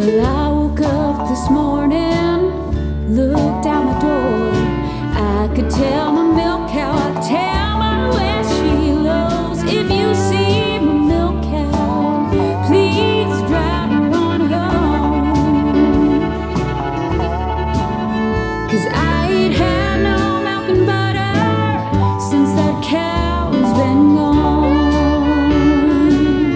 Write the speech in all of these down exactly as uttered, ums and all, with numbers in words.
Well, I woke up this morning, looked out my door. I could tell my milk cow, I could tell by the way she looks. If you see my milk cow, please drive her on home. 'Cause I ain't had no milk and butter since that cow's been gone.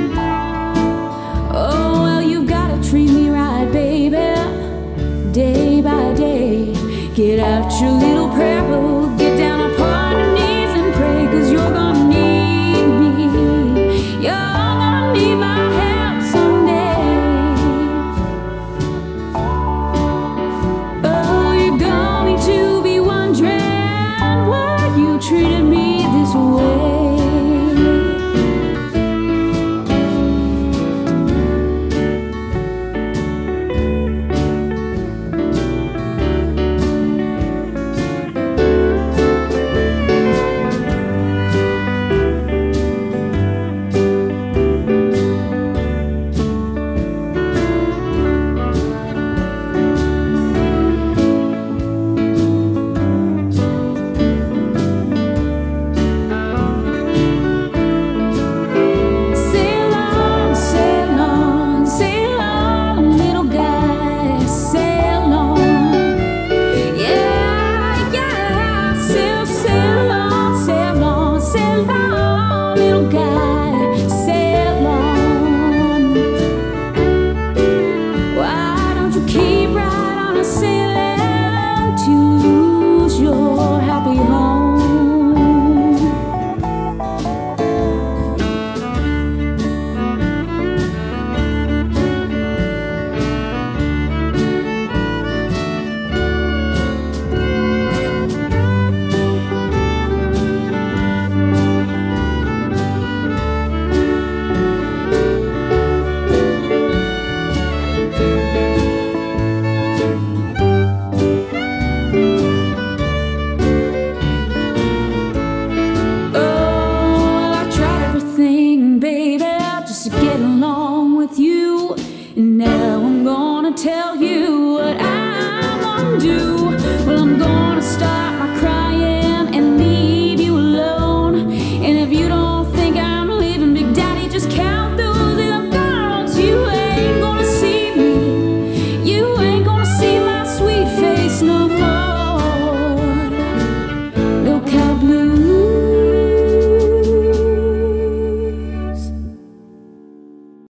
Oh, well, you gotta treat me right, baby, day by day. Get out your little prayer book, get down upon your knees and pray, 'cause you're gonna need me, you're gonna need my help someday. Oh, you're going to be wondering why you treated me this way. Get along with you, and now I'm gonna tell you